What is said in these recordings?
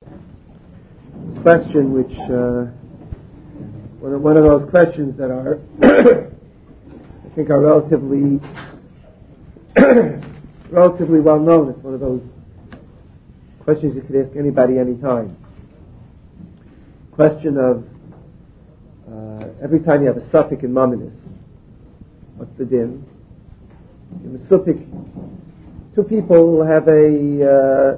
question which one of those questions that are I think are relatively well known. It's one of those questions you could ask anybody anytime. Question of every time you have a suffix in Mamonis, what's the din? In the suffix, two people have a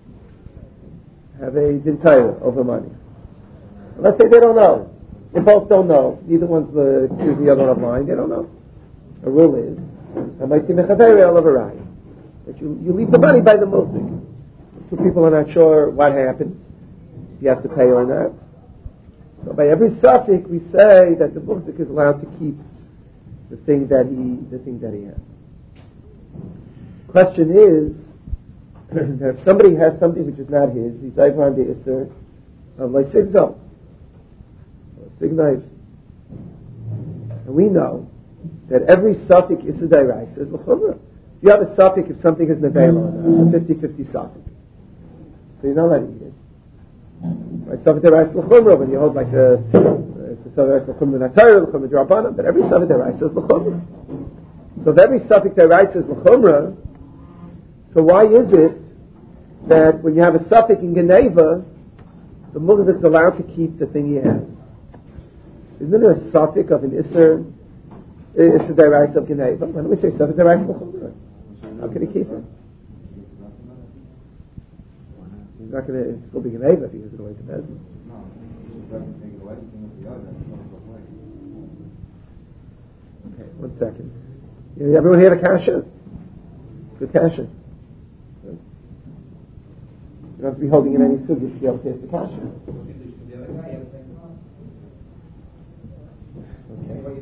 din Torah over money. Let's say they don't know. They both don't know. Neither one's accusing the other of lying. They don't know. The rule is that you leave the money by the musik. Two people are not sure what happened, if you have to pay or not. So by every suffix we say that the musik is allowed to keep the thing that he has. Question is that if somebody has something which is not his, he's over on the Isser of like Sigzo, Sig knife. And we know that every suffix is a deraisa is l'chumra. If you have a suffix, if something is nevela, it's a 50-50 suffix. So you're not allowed to eat it. Right? Suffix deraisa l'chumra, when you hold like it's a suffix l'chumra natayra, l'chumra drabana, but every suffix deraisa is l'chumra. So if every suffix deraisa is l'chumra, so why is it that when you have a suffix in Geneva, the muzik is allowed to keep the thing he has? Isn't there a suffix of an Isser deraisa of Geneva? Why don't we say suffix deraisa l'chumra? How can he keep it? He's not going to still be Geneva if he gives it away to Bezin. Okay, 1 second. Everyone hear the kasha? Good kasha. You don't have to be holding in any sugi to be able to taste the kasha. Okay.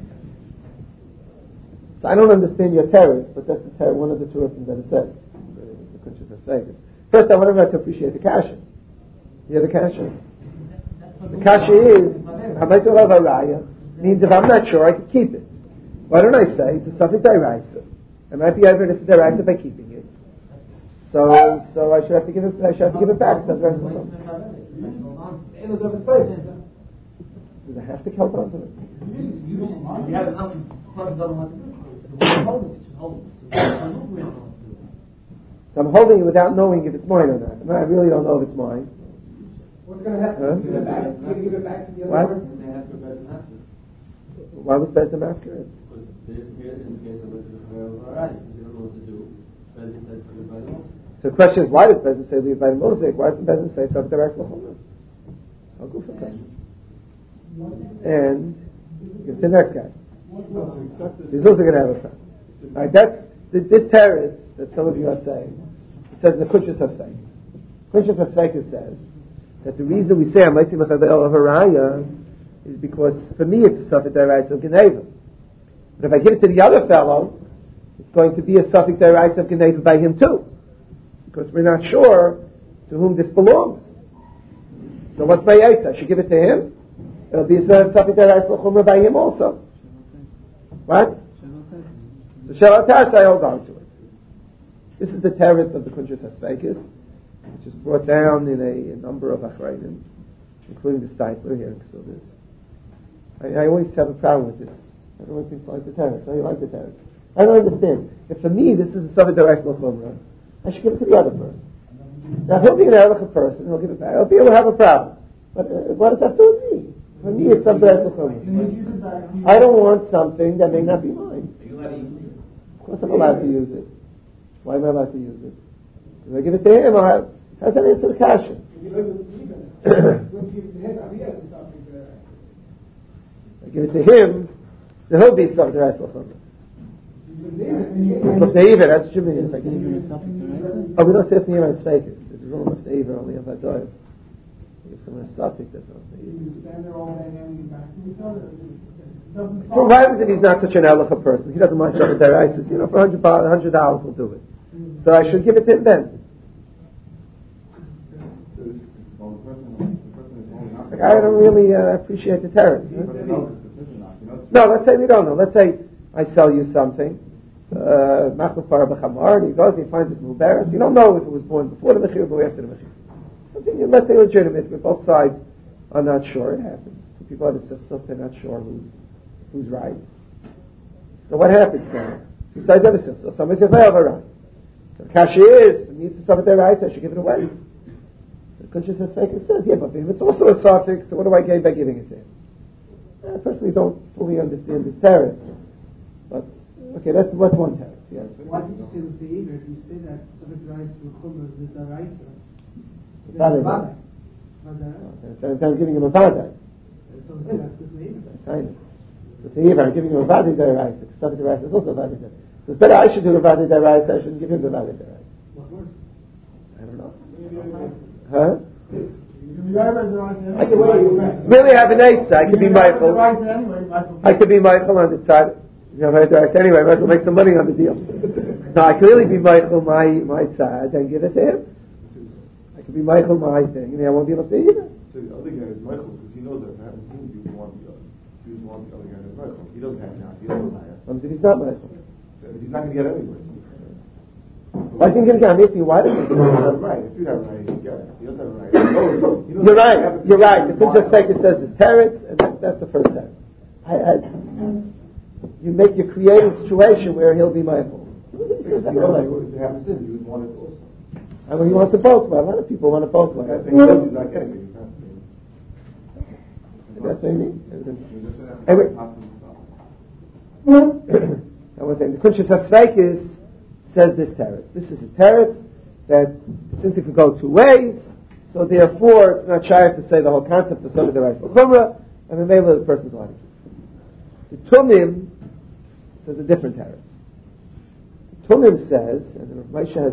So I don't understand your terror, but that's the terror, one of the two things that it says. The Kunshas HaSveikis. First, I want everyone to appreciate the kasha. You hear the kasha? The kasha is, Hamaito Rav Haraya, means if I'm not sure, I could keep it. Why don't I say, it's a suffix deraisa. I might be over this deraisa by keeping it. So I should have to give it. I should have to give it back. Does I have to hold on to it? So I'm holding it without knowing if it's mine or not. I really don't know if it's mine. What's going to happen? Give it back. You give it back to the other person. They have to bet them after. Why was Bezim after it? Because in the case of you don't know what to do. Bezim says to by the Moshe. So the question is, why does Bezim say leave by the Moshe? Why doesn't Bezim say something direct l'chumra? I'll go for that. And it's the next guy. He's also going to have a son. Alright, that's this terrorist that some of you are saying. It says in the Kunshas HaSveikis. Kunshas HaSveikis says that the reason we say Amaiti Mechadel of Haraya is because for me it's a suffix deraisa of Geneva. But if I give it to the other fellow, it's going to be a suffix deraisa of Geneva by him too, because we're not sure to whom this belongs. So what's my answer? I should give it to him. It'll be a suffix deraisa l'chumra by him also. What? So Shalatas, I hold on to it. This is the terrorist of the Kunshas HaSveikis, which is brought down in a number of Achrayim, including the Steipler here in Ksubis. I always have a problem with this. Everyone thinks like the terrorist. I like the terrorist. I don't understand. If for me this is a suffix deraisa l'chumra, I should give it to the other person. Now if he'll be an Erlich person, he'll give it back. He'll have a problem. But what does that do with me? For me it's suffix deraisa l'chumra. I don't want something that may not be mine. Of course I'm allowed to use it. Why am I allowed to use it? If I give it to him, how's that answer the kasha? I give it to him, then he'll be something deraisa l'chumra. L'fteiver, that's Jimmy. Oh, we don't say it's near my Sveikis. There's a rule of l'fteiver only if I die. If someone is suffix, that's not l'fteiver. So why is it he's not such an Elicha person? He doesn't mind something deraisa. For $100 we'll do it. So I should give it to him then. I don't really appreciate the terror. No, let's say we don't know. Let's say I sell you something. Machlufar b'chamar, and he goes and he finds it mubarak. You don't know if it was born before the mechir or after the mechir. something, let's say, legitimate, but both sides are not sure. It happens. Two people have a sister, they're not sure who's right. So what happens now? Two sides have a sister, somebody says, I have a right. So the Kashi is, it needs to stop at their right, I should give it away. The Kunshas HaSeika says, yeah, but it's also a suffix, so what do I gain by giving it to him? I personally don't fully understand this tariff. But, okay, that's one tariff. Yes. Why did you say the Seir? If you say that Sabbath rights to Chumrah is the right, I'm giving him a Vada. So that's the Seir. The Seir, I'm giving him a Vada right. Sabbath right is also a Vada. So it's better I should do the Vada right, I shouldn't give him the Vada right. What worse? I don't know. Huh? I can really have an eight. I could be Michael. I could be Michael on the side. You know, anyway, I might as well make some money on the deal. No, I could really be Michael my side and give it to him. I could be Michael my thing, and I won't be able to see either. So the other guy is Michael because he knows that if it happens to him, he doesn't want the other guy to be Michael. He doesn't have now. He doesn't have. He's not Michael. So he's not going to get it anyway. Why think I'm asking you why does he have right? If you have right, he doesn't have right. You're right. You're right. The Kunshas HaSeika says the teretz, and that's the first teretz. You create a situation where he'll be Michael. If it happens to him, he would want it also. I mean, he wants it both ways. A lot of people want it both ways. I think he's not getting it. That's what I mean. Anyway, I was saying the Kunshas HaSeika says this teretz. This is a teretz that since it could go two ways, so therefore it's not shy to say the whole concept of somebody the right for chumrah, and the name of the person's life. The Tumim says a different teretz. The Tumim says, and Moshe has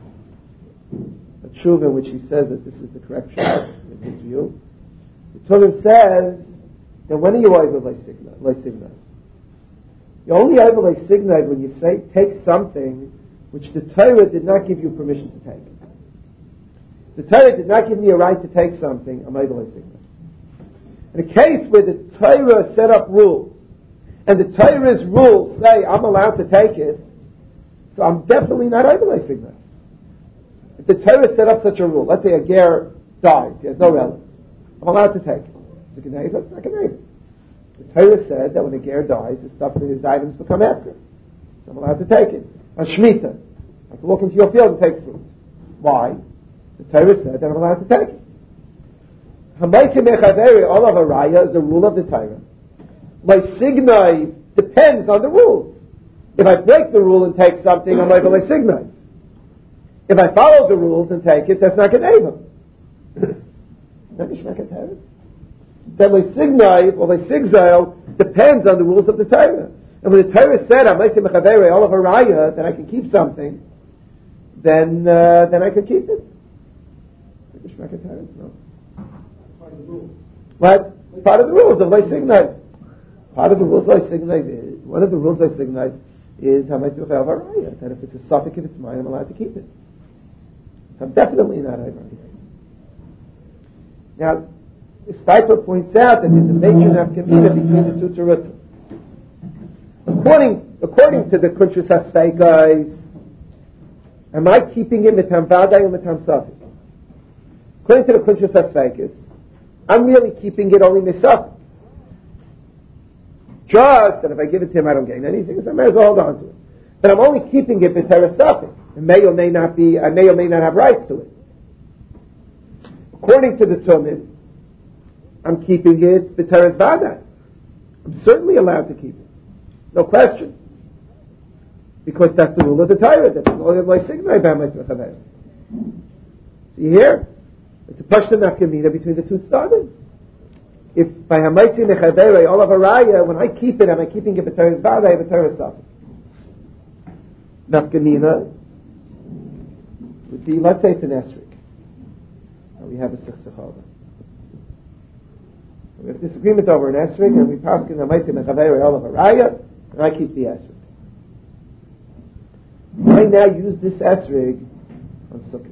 a tshuva in which he says that this is the correct tshuva in his view. The Tumim says that when are you over Leisignai? You're only over Leisignai when you say take something which the Torah did not give you permission to take. The Torah did not give me a right to take something, I'm over Leisignai. In a case where the Torah set up rules, and the Torah's rules say I'm allowed to take it, so I'm definitely not over Leisignai. If the Torah set up such a rule, let's say a ger dies, he has no relatives, I'm allowed to take it. It's a gneva, it's not a gneva. The Torah said that when a ger dies, his items become after. So I'm allowed to take it. On Shemitah, I can walk into your field and take fruit. Why? The Torah said that I'm allowed to take it. Hamaiti mechaveri olav araya is a rule of the Torah. My signai depends on the rules. If I break the rule and take something, I'm like my signai. If I follow the rules and take it, that's not gneva. Then my signai, or my sigzile, depends on the rules of the Torah. And when the Torah said, "I'm making mechaveri olav araya," that I can keep something, then I can keep it. No. What? It's part of the rules of Leisignai. Part of the rules of Leisignai is, one of the rules of Leisignai is Hamaitz V'Chayav Harayah, that if it's a suffix, if it's mine, I'm allowed to keep it. So I'm definitely not over. Now, Steiper points out that there's a major nafkamina between the two terutzim. According to the Kunshas HaSeika, am I keeping it mitam vadai or mitam suffix? According to the Kunshas HaSeika, I'm really keeping it only misaf. Just that if I give it to him, I don't gain anything, so I may as well hold on to it. But I'm only keeping it b'terasafik. It may or may not be. I may or may not have rights to it. According to the Tumim, I'm keeping it b'teras vadai. I'm certainly allowed to keep it, no question, because that's the rule of the Torah. That's the rule of my signai b'amayt v'chaver. See here. It's a pashta nafkamina between the two tzaddim. If by hamaitzi nechaveri olav haraya, when I keep it, am I keeping it b'teres vadai, b'teres safik? Nafkamina would be, let's say it's an esrik. We have a sichsachova. We have a disagreement over an esrik, and we pass in hamaitzi nechaveri olav haraya, and I keep the esrik. I now use this esrig on Sukkot.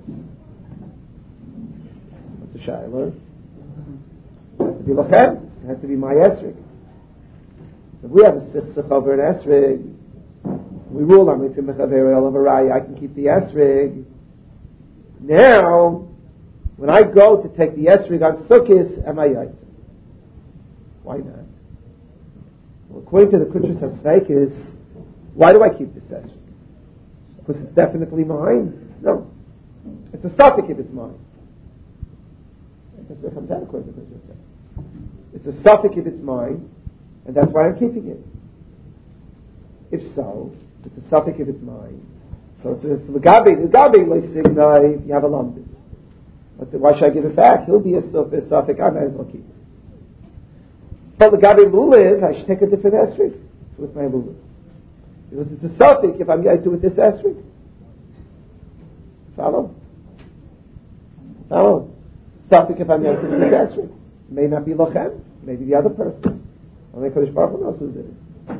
Shiloh. It has to be lachem. It has to be my esrig. So if we have a sichsach over an esrig, we rule on mitzvah mechaveri olav haraya. I can keep the esrig. Now, when I go to take the esrig on Sukkot, am I yaitz? Why not? Well, according to the Kushas HaSveikis, why do I keep this esrig? Because it's definitely mine? No. It's a suffix if it's mine. That's what comes out according to the Kushas HaSveikis. It's a suffix if it's mine, and that's why I'm keeping it. If so, it's a suffix if it's mine. So it's a Gabi, if you have a lumbus. Why should I give it back? He'll be a suffix, I might as well keep it. But the Gabi Lulav, I should take a different esrig with my Lulav. Because it's a suffix if I'm going to do with this esrig. Follow? Suffix if I'm going to do with this esrig. It may not be Lochem, maybe the other person. Only Kodesh Baruch Hu knows who's it.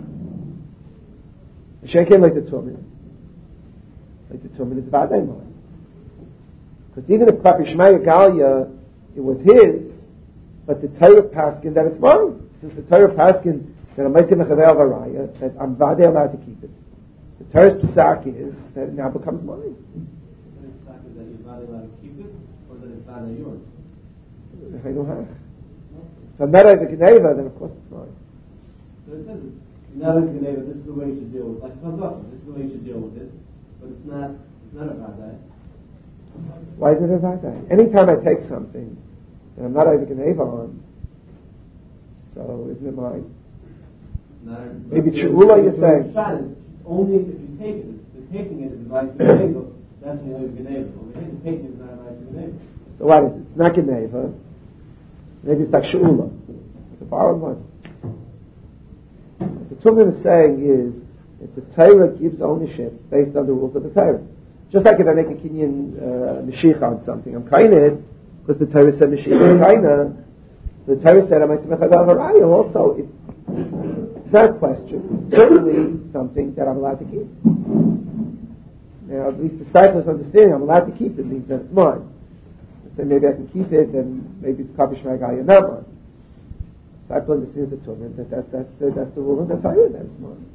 The Shenkin like the Tumin. Like the Tumin is Vadai Moed. Because even if Papi Shmaya Galia, it was his, but the Torah Paskin that it's mine. Since the Torah Paskin that I'm making a Chavel Varaya, that I'm Vadai allowed to keep it. The Torah's Pesach is that it now becomes mine. The Pesach is that you're Vadai allowed to keep it, or that it's Vadai yours? I don't have. So I'm not over Geneva, then of course it's mine. So it says, now that Geneva, this is the way you should deal with it. Like Chazaka, this is the way you should deal with it. But it's not a Vadai. Why is it a Vadai? Anytime I take something that I'm not over Geneva on, so isn't it mine? Maybe Chula, you're saying. Only if you take it. The taking it is a right to Geneva. That's the only Geneva. The taking it is not a right to Geneva. So what is it? It's not Geneva. Maybe it's like Shula. It's a borrowed one. What the Tumin is saying is that the Torah gives ownership based on the rules of the Torah. Just like if I make a Kinyan Mashiach on something, I'm kained because the Torah said Mashiach is kained. The Torah said I'm Mechadav also. It's not a question. Certainly something that I'm allowed to keep. Now, at least the disciples understand I'm allowed to keep it means that it's mine. So maybe I can keep it, and maybe it's Kabish Magai and not mine. Disciple understands the Torah that's the rule of the Torah that it's mine.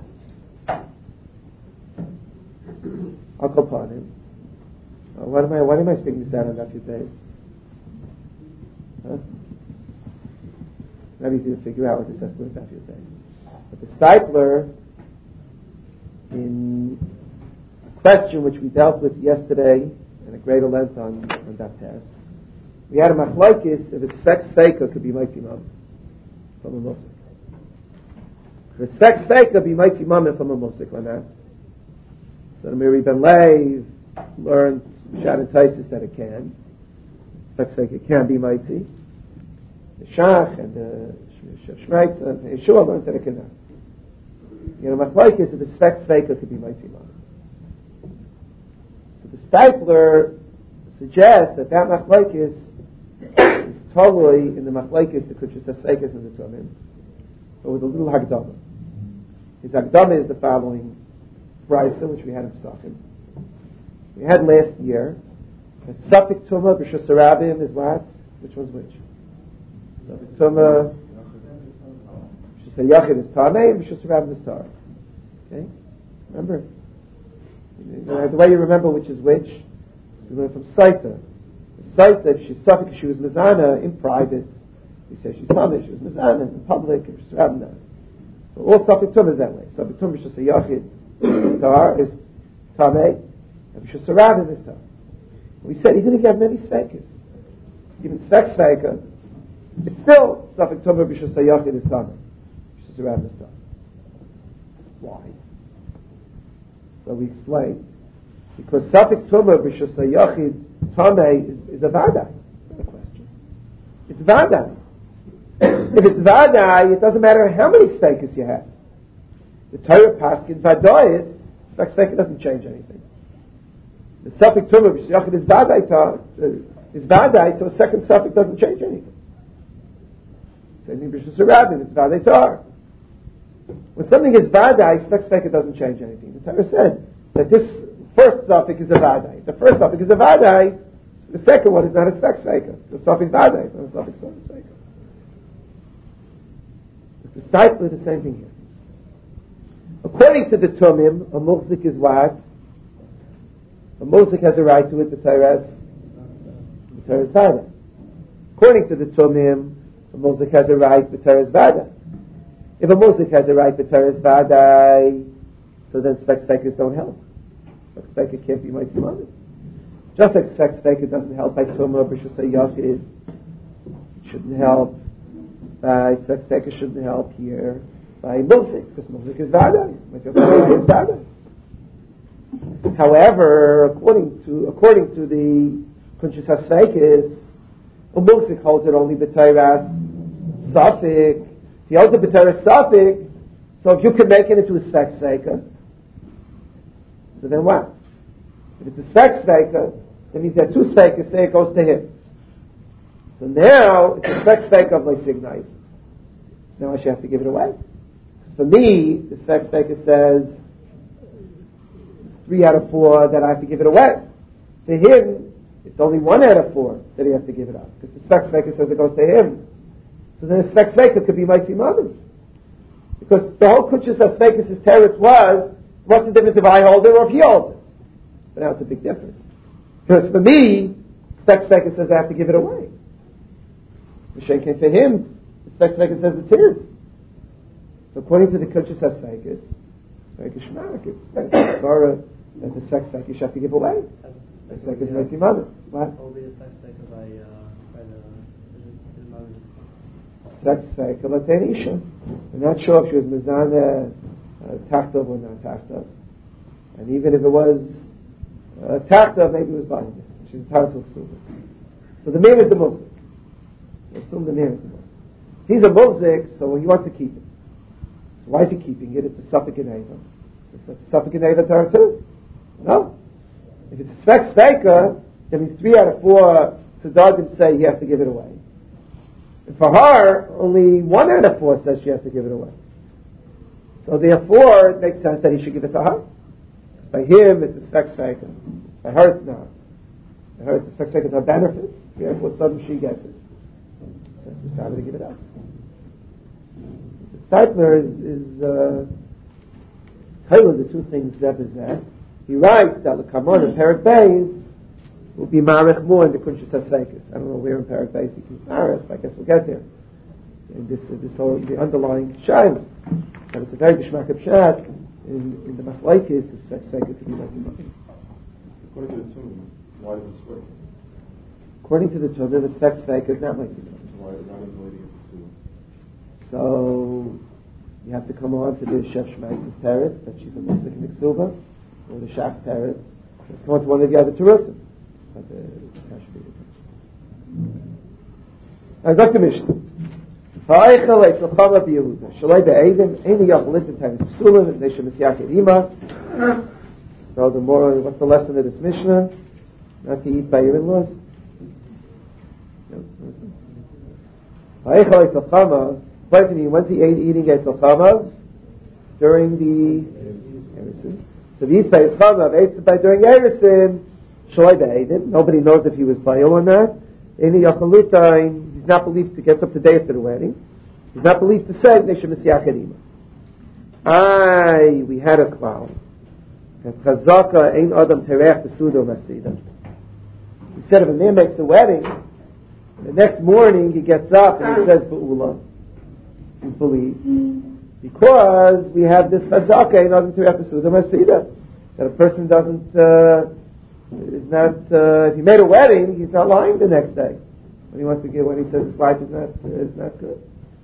I'll call upon him. Why am I speaking this out on that few days? Huh? Not easy to figure out what this has to do with that few days. But the Stipler, in a question which we dealt with yesterday in a greater length on that test, we had a machlokes if a sex faker could be mighty mom from a musik. If a sex faker be mighty mom from a musik or not. So the Miri Ben Lev learned Shad and Taisis that it can. Sex faker can be mighty. The Shach and the Shmeitz and Yeshua learned that it cannot. Machlokes if a sex faker could be mighty mom. So the Stipler suggests that machlokes is totally in the machlokes the Kushas HaSveikis and the Tumim, but with a little Hagdama. His Hagdama is the following Brisa, which we had in Pesachim. We had last year that Safik Tumah B'Shus Harabim is what? Which one's which? Safik Tumah B'Shus HaYachid is Tameh and B'Shus Harabim is Tar. Okay? Remember? The way you remember which is which, you learn from Saita. Saita, if she's Safik, she was Mizana in private. We say she's Tameh, she was Mizana in public, and B'Shus Harabim. So all Safik Tumah is that way. Safik Tumah B'Shus HaYachid Tar is Tameh, and B'Shus Harabim is Tar. We said even if you have many Sveikas, even Svek Sveika, it's still Safik Tumah B'Shus HaYachid is Tameh, B'Shus Harabim is Tar. Why? So we explain because Safik Tumah B'Shus HaYachid Tameh is a Vadai. Not a question. It's Vadai. If it's Vadai, it doesn't matter how many Sveikas you have. The Torah Paskin Vadai Svek Sveika doesn't change anything. The Safik Tumah B'Shus HaYachid is Vadai, so a second Safik doesn't change anything. Same thing B'Shus Harabim, it's Vadai Tar. When something is Vadai, Svek Sveika doesn't change anything. The Torah said that this first Safik is a Vadai. The first Safik is a Vadai, the second one is not a Svek Sveika. The Safik Vadai, it's not a Safik Sveika. It's precisely the same thing here. According to the Tumim, a Muhzik is what? A Muhzik has a right to it, the Torah b'teres vada. According to the Tumim, a muzik has a right b'teres vada. If a muzik has a right b'teres vada, so then spek spekas don't help. Spek speka can't be mighty mother. Just like spek speka doesn't help by tumah, b'shus hayachid, it shouldn't help. By spek speka shouldn't help here by muzik, because muzik is vada. Is vada. However, according to the Kunshas HaSveikis, a muzik holds it only b'teiras safik. He holds it b'teiras safik. So if you can make it into a spek sveika, so then what? If it's a spek sveika, that means there are two sveikas, say it goes to him. So now it's a spek sveika of Leisignite. Now I should have to give it away. For me, the spek sveika says 3 out of 4 that I have to give it away. To him, it's only 1 out of 4 that he has to give it up. Because the spek sveika says it goes to him. So then the spek sveika could be mighty mother. Because the whole Kunshas HaSveikis' teretz was, what's the difference if I hold it or if he holds it? But now it's a big difference. Because for me, spek sveika says I have to give it away. Mishen came for him, the spek sveika says it's his. So according to the Kunshas HaSveikis, very kishmarik, it's that the spek sveika you have to give away. Spek sveika is mighty mother. What? What will be the spek sveika by his mother? Spek sveika, let's say an isha. I'm not sure if she was mizana tachtov or not tachtov. And even if it was tachtov, maybe it was binding. She's entitled to assume it. So the man is the muzik. Assume the man is the muzik. He's a muzik, so he wants to keep it. So why is he keeping it? It's a suffix in Eva. It's a suffix in Eva Torah too. No? If it's a spek sveika, that means 3 out of 4 tzaddim say he has to give it away. And for her, only 1 out of 4 says she has to give it away. So therefore, it makes sense that he should give it to her. By him, it's a spek sveika. By her, it's not. By her, it's a spek sveika to her benefit. Therefore, suddenly she gets it. So she decided to give it up. The Steipler is Taylor, the two things Zeb is that. He writes that the Kamon and Perak Beis will be marich more in the Kunshas HaSveikis. I don't know where in Perak Beis he can marich, but I guess we'll get there. And this whole, the underlying shayla. But it's a very bishmak of shat in the Machlekes, the Sveikis to be like him. According to the Tumim, why does this work? According to the Tumim, the Sveik is not like him. Why does the lady get the Tumim? So you have to come on to the Chef Shmaitis Teretz, that she's a Muslim in the Ksuba, or the Shach Teretz. Let's come on to one of the other Terutzim. But that should be the case. Now, Dr. Mishnah. Ha'eichel eitzachama b'Yehuda. Shalei be'edim, eini yachlit in time psulim, and neshem misyach yerima. So the moral, what's the lesson of this Mishnah? Not to eat by your in-laws. Ha'eichel eitzachama. When's he eating eitzachama? During the Eresin. So if he eats by his chama, ate by during Eresin, Shalei be'edim. Nobody knows if he was bayil or not. Eini yachlit he's not believed to get up the day after the wedding. He's not believed to say Neshem Misyach Yerima. We had a klal that Chazaka Ein Adam Terech Besudo Masida. He said if a man makes the wedding, the next morning he gets up and he says Ba'ula. He's believed because we have this Chazaka Ein Adam Terech Besudo Masida, that a person doesn't is not if he made a wedding, he's not lying the next day. When he wants to give, when he says his wife is not good.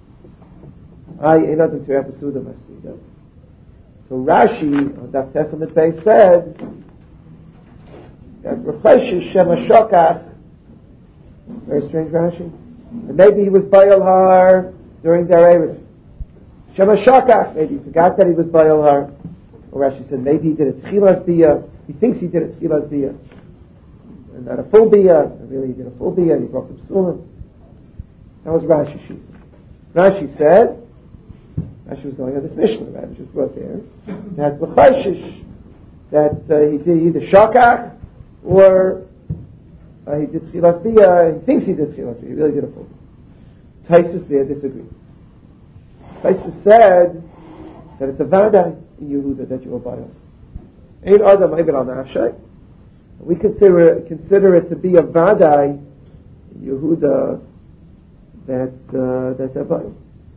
So Rashi on that Testament base said that replaces Shema Shokach. Very strange Rashi. And maybe he was Bayal Har during their Erev. Shema Shokach. Maybe he forgot that he was Bayal Har. Or Rashi said maybe he did a Tchilas Biyah. He thinks he did a Tchilas Biyah. And not a full biyah, really he did a full biyah, he brought the psulim. That was Rashi sheet. Rashi said, Rashi was going on this Mishnah, Rashi just brought there, that L'chayshish, that he did either Shakach, or he did Tchilas Biyah, he thinks he did Tchilas Biyah, he really did a full biyah. Taisus there disagreed. Taisus said that it's a Vadai in Yehuda that you are bayil. Ain't Adam Ibn al-Nafshay. We consider it to be a vadai Yehuda that they're bayil.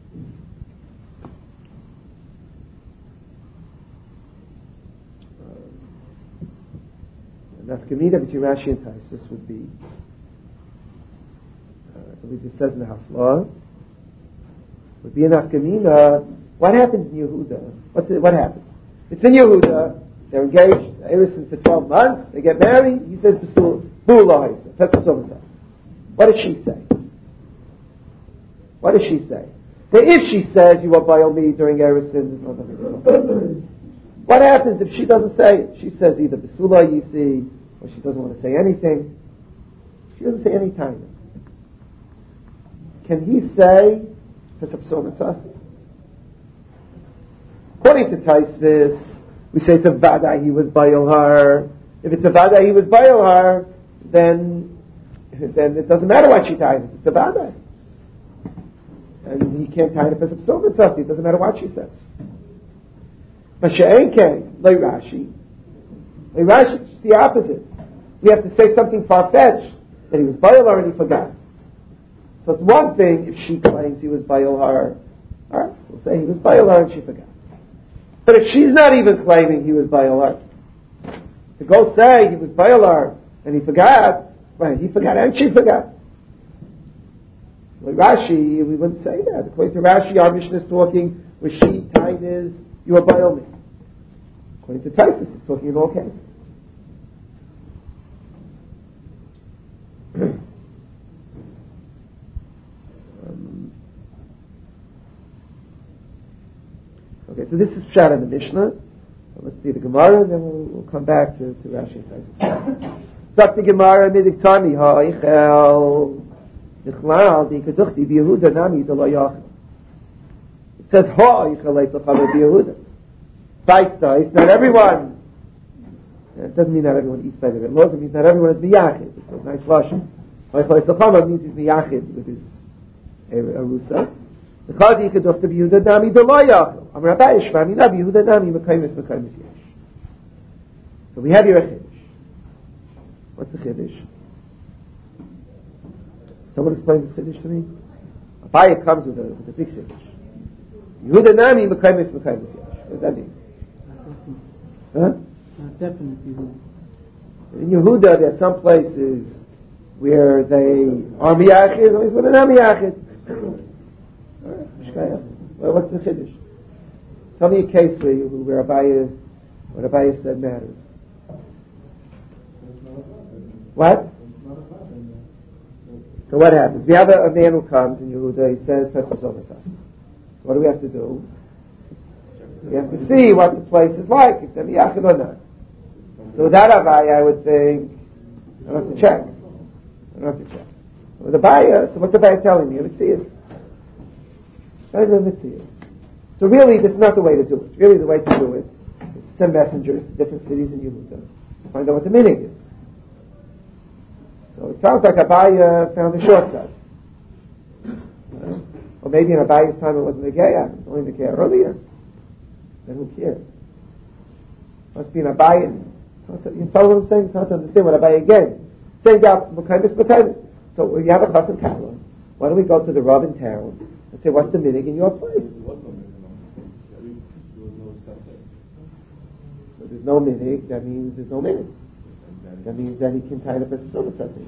Nafkamina between Rashi and Taisus would be, I believe it says in the Haflah, would be a Nafkamina. What happens in Yehuda? What happens? It's in Yehuda. They're engaged, Erison, for 12 months. They get married. He says, what does she say? What does she say? So if she says, you are bayil me during Erison, what happens if she doesn't say it? She says either Besula Yisi, or she doesn't want to say anything. She doesn't say any time. Can he say, according to Taisus, we say it's a vada he was bayil her. If it's a vada he was bayil her, then it doesn't matter what she ties. It's a vada, and he can't tie it for some stuff. It doesn't matter what she says. But she'ein came like Rashi. Like Rashi, it's the opposite. We have to say something far-fetched that he was bayil her and he forgot. So it's one thing if she claims he was bayil her. All right, we'll say he was bayil her and she forgot. But if she's not even claiming he was bayil her, to go say he was bayil her and he forgot, well, he forgot and she forgot. Like Rashi, we wouldn't say that. According to Rashi, our Mishnah is talking where she tied is, you are bayil me. According to Taisus, it's talking in all cases. Okay, so this is Pshat in the Mishnah. So let's see the Gemara, and then we'll come back to Rashi and Taisus. Dr. Gemara, Midiktani ha'ich Nichlal di keduchti b'Yehuda nami de lo yachel. It says ha'ich leitzachav b'Yehuda. It's not everyone. It doesn't mean not everyone eats by the laws. It means not everyone is miyachid. It's a nice lashon. Ha'ich leitzachav means he's miyachid with his arusa. The chadi keduchti b'Yehuda nami de lo yachel. Amar Abaye shmami na b'Yehuda nami mekaymis yesh. So we have here a chiddush. What's the chiddush? Someone explain this chiddush to me. Abaye comes with a big chiddush. Yehuda nami mekaymis yesh. What does that mean? Huh? Definitely. In Yehuda, there are some places where they are miyachid, and where they're not miyachid. Well, what's the chiddush? Tell me a case where what Abaye said matters. What? So what happens? We have a man who comes in Yehuda, he says, what do we have to do? We have to see what the place is like, if they're miyachid or not. So with that Abaye, I would think, I don't have to check. With Abaye, so what's Abaye telling me? Let's see it. So really, this is not the way to do it. Really, the way to do it is to send messengers to different cities in Yehuda to find out what the meaning is. So it sounds like Abaye found a shortcut. Or maybe in Abaye's time it wasn't the Geya, it was only the Geya earlier. Then who cares? Must be an Abaye. You follow what I'm saying? It's hard to understand what Abaye again. Saying out, so when you have a chassan kala, why don't we go to the Rav in town and say, what's the meaning in your place? So there's no meaning, that means there's no meaning. That means that he can tie the person over something,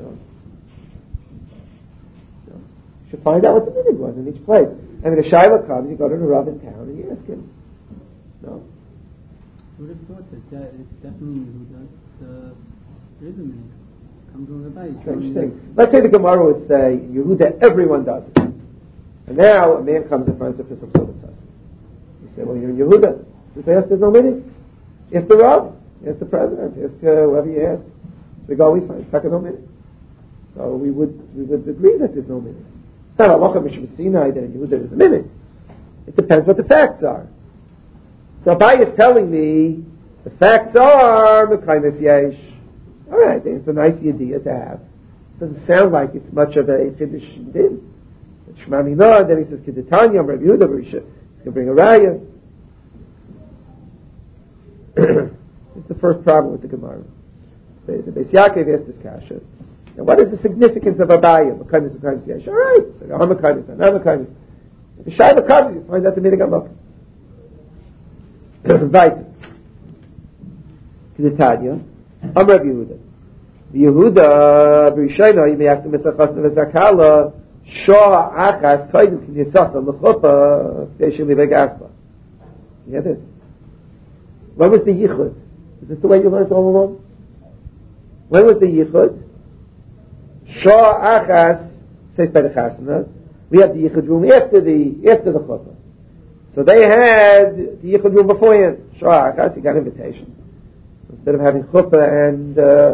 You should find out what the meaning was in each place. And when a Shaila comes, you go to the Rav in town and you ask him. No? I would have thought that it's definitely Yehuda. There is a meaning. Comes on the Abaye. Strange thing. Let's say the Gemara would say, Yehuda, everyone does it. And now a man comes and finds a piece of silver. You say, well, you're in Yehuda. You say, yes, there's no meaning. Ask the Rav. Ask the president. Ask whoever you ask. We go, we find no meaning. So we would agree that there's no meaning. It's not halacha mishum Sinai that in Yehuda there's a meaning. It depends what the facts are. So Abaye is telling me the facts are mekaymis yesh. All right, it's a nice idea to have. It doesn't sound like it's much of a chiddush din. Shmami no, then he says Kedetanya, Rabbi Yehuda, he's going to bring a raya. It's the first problem with the Gemara. The Beis Yaakov asked this kasha. Now, what is the significance of Abaye? Mekaymis Mekaymis Yesh. All right. So, I'm Mekaymis, I'm Mekaymis. The Shai Mekaymis, you find out the meaning of Mekaymis. Right. Tanya, Amr Yehuda. The Yehuda, B'Rishayna, you may have to miss a chasna v'zakala, Shah Achas, Kaidim, Kin Yisasa, L'chuppah, Deishim Liveg Aspa. You hear this? When was the Yichud? Is this the way you learned all along? When was the Yichud? Shah Achas, says by the chasna, we have the Yichud room after the chuppah. So they had the Yichud room beforehand. Shah Achas, he got invitation. Instead of having chuppah and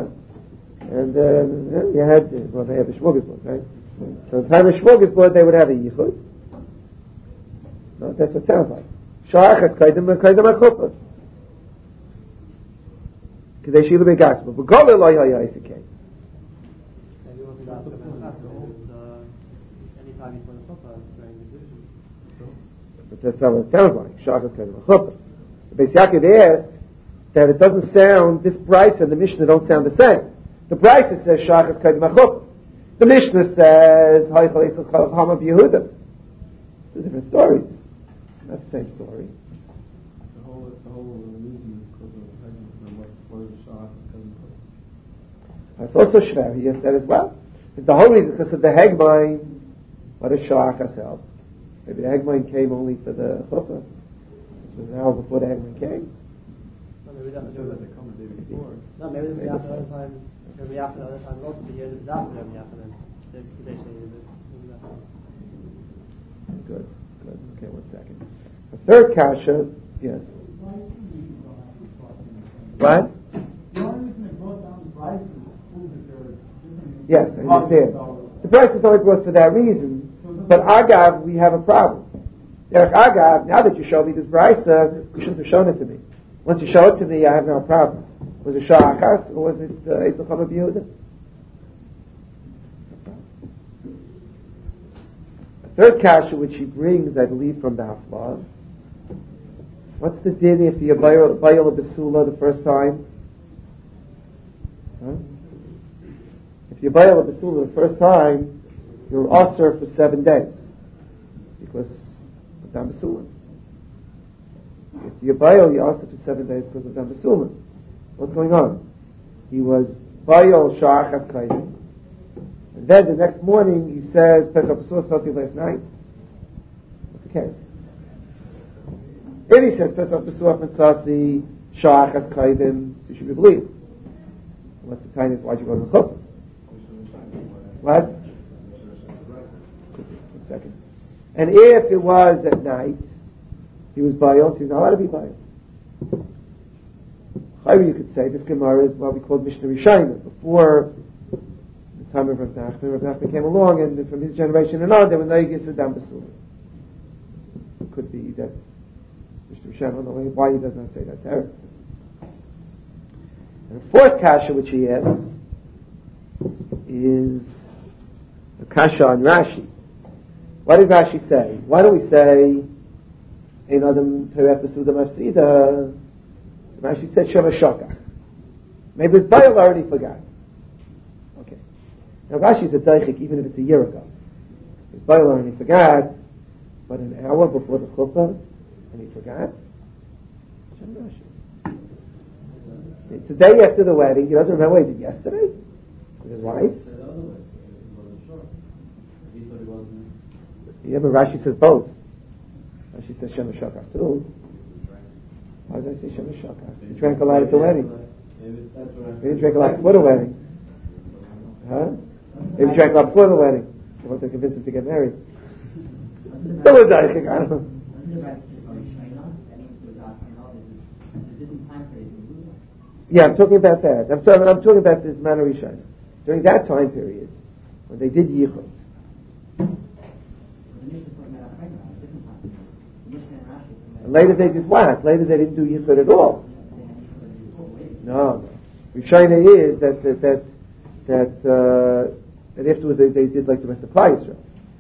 you had, they had the shmorgasbord, right? So in the time of shmorgasbord, they would have a yichud. No, that's what it sounds like. Sha'achas kaidim chuppah. K'dei shilu be'gaspa. But go lo ya'ya'isakei. Anytime you put a chuppah during the division. But that's not what it sounds like. Sha'achas kaidim chuppah. The Beis Yaakov asked that it doesn't sound, this Brisa and the Mishnah don't sound the same. The Brisa says Shachas Kaidim Achupah. The Mishnah says Haichal Eisel Chalav Hama B'Yehuda. Two different stories. Not the same story. The whole reason is because of what is Shachas Kaidim Achupah. That's also Shver. He has that as well. But the whole reason is because of the Hegmain. What is Shachas help? Maybe the Hegmain came only for the Chupah. This was an hour before the Hegmain came. Maybe that was That they come the day before. no, maybe it was after other times. Maybe after other times also the year that was after them after. Good. Okay, 1 second. The third kasha, yes. What? Yes, I understand. The price is only brought for that reason, but Agav, we have a problem. Derek Agav, now that you showed me this brisa, you shouldn't have shown it to me. Once you show it to me, I have no problem. Was it Sha'achas or was it Eisel Chama B'Yehuda? The third kasha, which he brings, I believe, from the Haflaz. What's the din if you bayil a besula the first time? Huh? If you bayil a besula the first time, you're osir for 7 days because of dam besula. If you bayil, you're osir for 7 days because of dam besula. What's going on? He was bayil sha'achas kaidim. And then the next morning he says, Pesach Pesach Sati last night. What's the case? If he says Pesach Pesach and Sati Sha'achas Kaidim, so you should be believed. What's the time is why'd you go to the chuppah? What? 1 second. And if it was at night, he was bayil, he's not allowed to be bayil. However, you could say this Gemara is what we call Mishnah Rishayna. Before time of Rav Nachman came along, and from his generation and on, there were no Yigis Adam Basula. It could be that Mr. Rishan, I don't know why he does not say that there. And the fourth kasha which he asks is a kasha on Rashi. What did Rashi say? Why don't we say Ein Adam Teref B'Suda Mafsida? Rashi said Shema Shokach. Maybe his Baal already forgot. Now Rashi is a daichik even if it's a year ago. His Baal already forgot, but an hour before the chuppah, and he forgot. It's the day after the wedding. He doesn't remember what he did yesterday with his wife. Yeah, but Rashi says both. Rashi says Shema Shokach too. Why did I say Shema Shokach? He drank a lot at the wedding. He didn't drink a lot before the wedding. Huh? Maybe he drank a lot before the wedding. They want to convince him to get married. That was I think. I don't know. Yeah, I'm talking about that. I'm talking about this Mana Rishayna. During that time period, when they did Yichud. And later they did what? Later they didn't do Yichud at all. No. Rishayna is that afterwards they did like the rest of Klal Yisrael.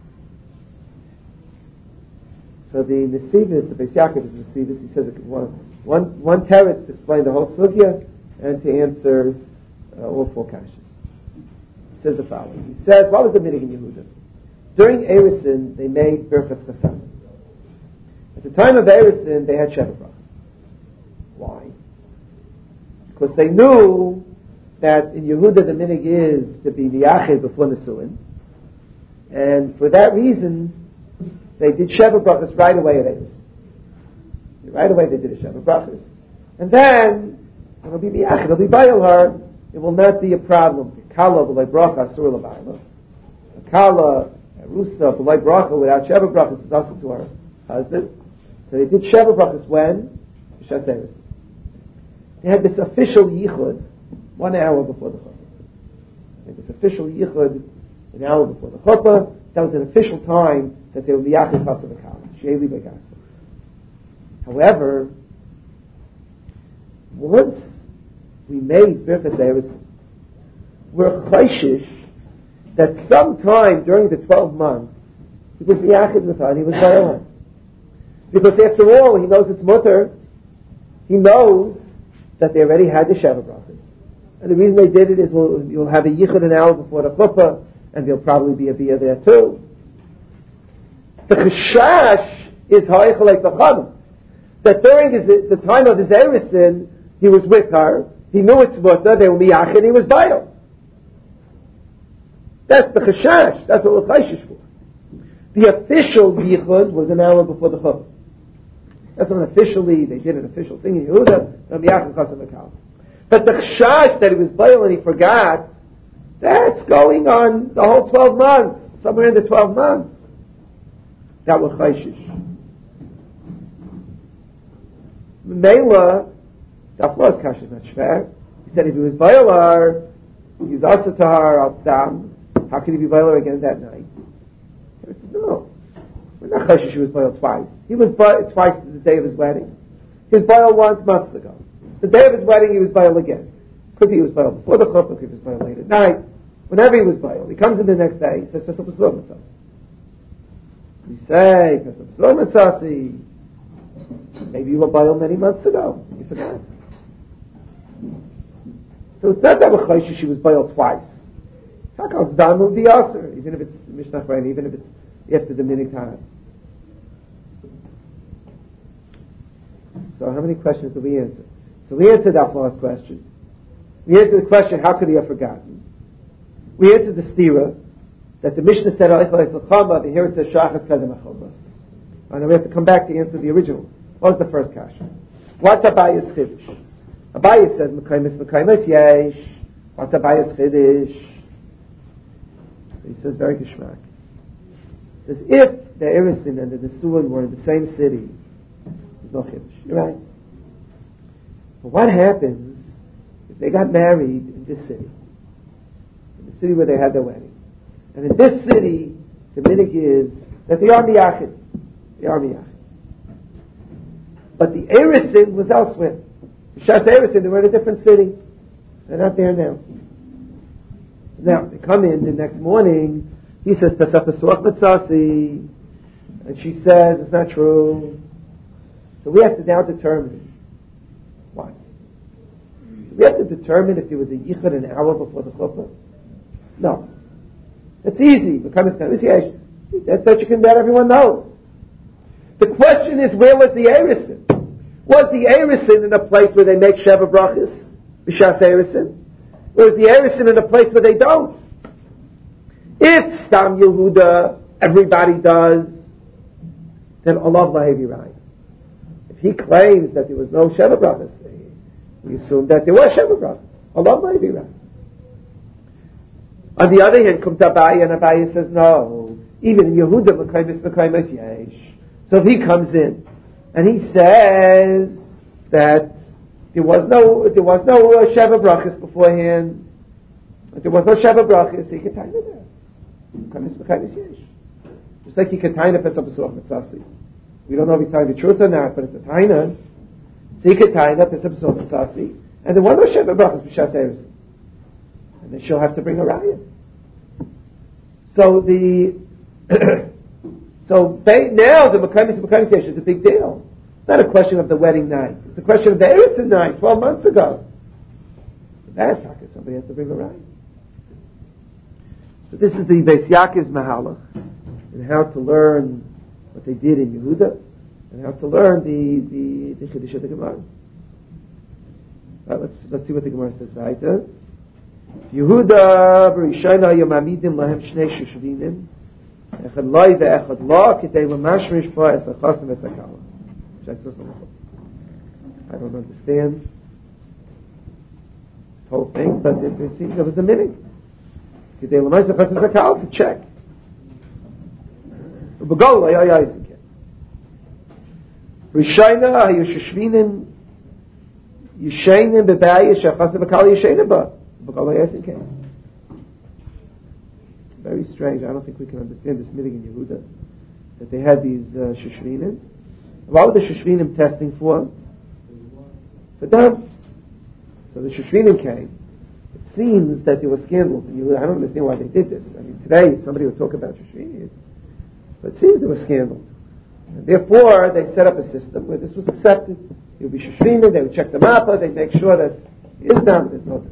So the Nesivis, the Beis Yaakov is Nesivis, he says one teretz to explain the whole sugya and to answer all 4 kashas. says the following. He says, what was the minig in Yehuda? During Erisin, they made Birchas Chasam. At the time of Erisin, they had Sheva Brachas. Why? Because they knew that in Yehuda the minig is to be miyached before Nesuin. And for that reason, they did Sheva Brachas right away at Erisin. Right away they did a Sheva Brachas. And then, it'll be miyached, it'll be bayil her, it will not be a problem. Kala b'lay bracha asur l'bayla. Kala, rusa b'lay bracha without Sheva Brachas is also to her husband. So they did Sheva Brachas when? B'shas Erisin. They had this official yichud 1 hour before the chuppah. They had this official yichud an hour before the chuppah. That was an official time that they would be yachid pasul v'kala. She'eli begasa. However, once we made Birchas Erisin, we're chayshish that sometime during the 12 months he was yachid with her and he was violent. Because after all, he knows it's mutter. He knows that they already had the Sheva Brachas. And the reason they did it is you'll have a yichud an hour before the chuppah, and there'll probably be a biyah there too. The chashash is ha'ich like the chadam. That during the time of his erisin, he was with her, he knew it's mutter, they were miyachid, he was bayil. That's the chashash, that's what we're chayshish for. The official yichud was an hour before the chuppah. That's when officially, they did an official thing in Yehuda, but the chashash that he was bayil and he forgot, that's going on the whole 12 months, somewhere in the 12 months. That was chayshish. Mela, that was kashish, not shver. He said if he was bayil, he was also to her al dam. How could he be bayil again that night? He said, no. We're not chayshish, he was bayil twice. He was bayil twice the day of his wedding. He was bayil once months ago. The day of his wedding, he was bayil again. Could be he was bayil before the chuppah, could be he was bayil late at night. Whenever he was bayil, he comes in the next day, he says, Pesach Pesach Mitzvah. We say, Pesach Pesach Mitzvah. Maybe you were bayil many months ago. You forgot. So it's not that L'chayshish she was bayil twice. Hakal Zdan will be aser, even if it's Mishnah Chayim, even if it's after the minig time. So how many questions did we answer? So we answered that last question. We answered the question, how could he have forgotten? We answered the stira, that the Mishnah said, and here it says, Shachas Kadem Achobah. And then we have to come back to answer the original. What was the first kasha? What's Abaya's Chiddush? Abaya says, Mekaymis Yesh. What's Abaya's Chiddush? He says, very geschmack. He says, if the Erisin and the Nesuin were in the same city, there's no Chiddush. You're right. But what happens if they got married in this city? In the city where they had their wedding. And in this city, the minig is that they are miyachid. They are miyachid. But the Erisin was elsewhere. The Shas Erisin, they were in a different city. They're not there now. Now, they come in the next morning, he says, Pesach Pesach Mitzasi, and she says, it's not true. So we have to now determine why. We have to determine if there was a yichud an hour before the chuppah. No. It's easy. That everyone knows. The question is, where was the Erisin? Was the Erisin in a place where they make Sheva Brachas? B'shas Erisin? Or is the Erisin in a place where they don't? If Stam Yehuda, everybody does, then Allah Lahevi right. If he claims that there was no Sheva Brachas, we assume that there was Sheva Brachas. Allah Lahevi right. On the other hand, comes Abaye, and Abaye says, no, even in Yehuda, Mekaymis Yesh. So if he comes in, and he says that there was no Sheva Brachas beforehand, there was no Sheva Brachas, he can tie it there. Mekaymis Yesh. Just like he can tie it Pesach Pesach Mitzasi. We don't know if he's telling the truth or not, but it's a taina. So he can tie it Pesach Pesach Mitzasi, and there was no Sheva Brachas B'Shas Erev. And then she'll have to bring a raya. So now the Mekaymis Yesh is a big deal. It's not a question of the wedding night. It's a question of the Erisin night, 12 months ago. That's how somebody has to bring a raya. So this is the Beis Yaakov's Mahalach, and how to learn what they did in Yehuda, and how to learn the Chiddush of the Gemara. Right, let's see what the Gemara says. Right? Yehuda b'Rishayna yomamidim lahem shnei shushvinim echad loy ve'echad lo kitei l'mashrish po es achasim et akala. I don't understand the whole thing, but it seems there was a meaning. Kitei l'mashrish po es akala to check. B'gol loy ayayzik. Rishayna hayushvinim Yishaynim b'bayis shechasim akala yishaynim ba. Very strange. I don't think we can understand this meeting in Yehuda, that they had these Shishvinim. What were the Shishvinim testing for? For them. So the Shishvinim came. It seems that there were scandals in Yehuda. I don't understand why they did this. I mean, today somebody would talk about Shishvinim, but it seems there were scandals. And therefore, they set up a system where this was accepted. It would be Shishvinim, they would check the mappa, they'd make sure that it is done, there's no.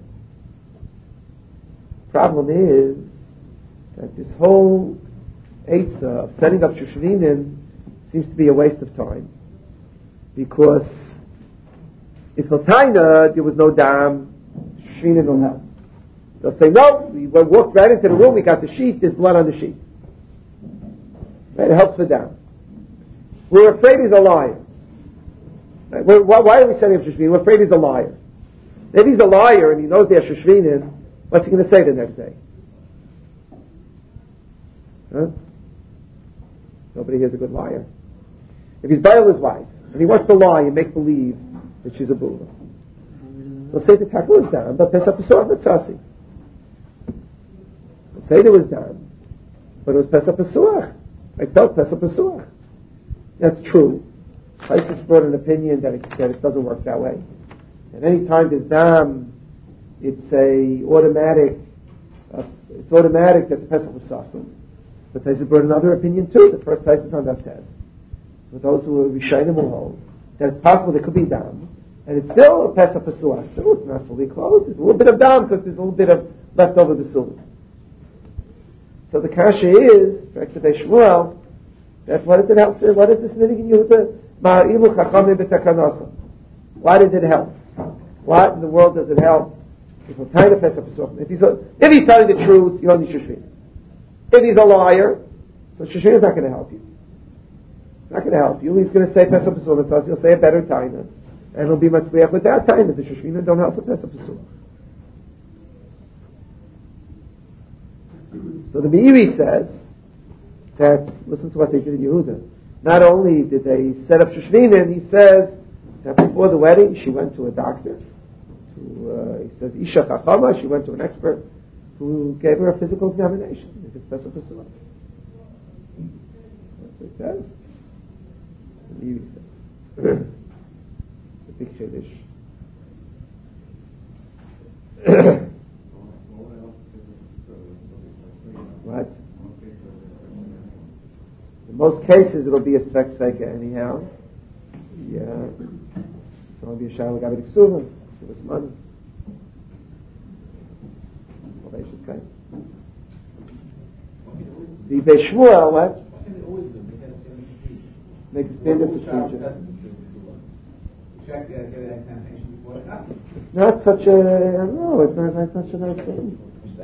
Problem is that this whole eitzah of setting up Shushvinim seems to be a waste of time, because if L'taina there was no dam, Shushvinim will help. They'll say, no, we walked right into the room, we got the sheet, there's blood on the sheet. Right, it helps for dam. We're afraid he's a liar. Right? Why are we setting up Shushvinim? We're afraid he's a liar. If he's a liar and he knows they're Shushvinim, what's he going to say the next day? Huh? Nobody here's a good liar. If he's bail his wife, and he wants to lie and make believe that she's a bula, he'll say the tackle was down, but Pesach Pesach Mitzasi. He'll say there was down, but it was Pesach Pesach. I felt Pesach Pesach. That's true. ISIS brought an opinion that it doesn't work that way. And any time there's dam, it's automatic that the Pesach was Sasim. But Taisa brought another opinion too. The first Taisa on that test. For those who are Rishayim will hold that it's possible there could be dam, and it's still a Pesach Pesach. So it's not fully closed. There's a little bit of dam because there's a little bit of left over the silver. So the kasha is, back to Shmuel, that what does it help? What is this meaning in Yehuda? Ma'ilu chachamim b'takanasa. Why does it help? What in the world does it help? If he's telling the truth, you don't need Shushvin. If he's a liar, so Shushvin is not going to help you. It's not going to help you. He's going to say Pesach Pesach. He'll say a better time, and he'll be much better with that time. The Shushvin don't help with Pesach Pesach. So the Meiri says that, listen to what they did in Yehuda. Not only did they set up Shushvin, he says that before the wedding she went to a doctor. He says Isha Chachama, she went to an expert who gave her a physical examination. It's Pesach Pesach. That's what it says. The Meiri says. The big Chiddush. What? In most cases, it'll be a spec seka anyhow. Yeah. So it'll be a shayla gabi d'ksuvah. Give us money. The Beshmuel, what? Make a standard procedure. Not such a, no, it's not such a nice thing.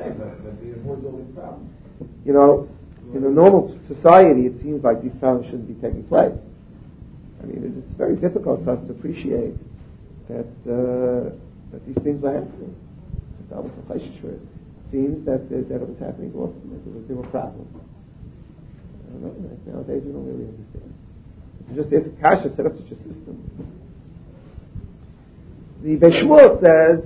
You know, in a normal society, it seems like these problems shouldn't be taking place. I mean, it's very difficult for us to appreciate that these things were happening. It seems that it was happening often, that there were problems. I don't know, nowadays we don't really understand. It's just if Kasha set up such a system. The Beshmuel says,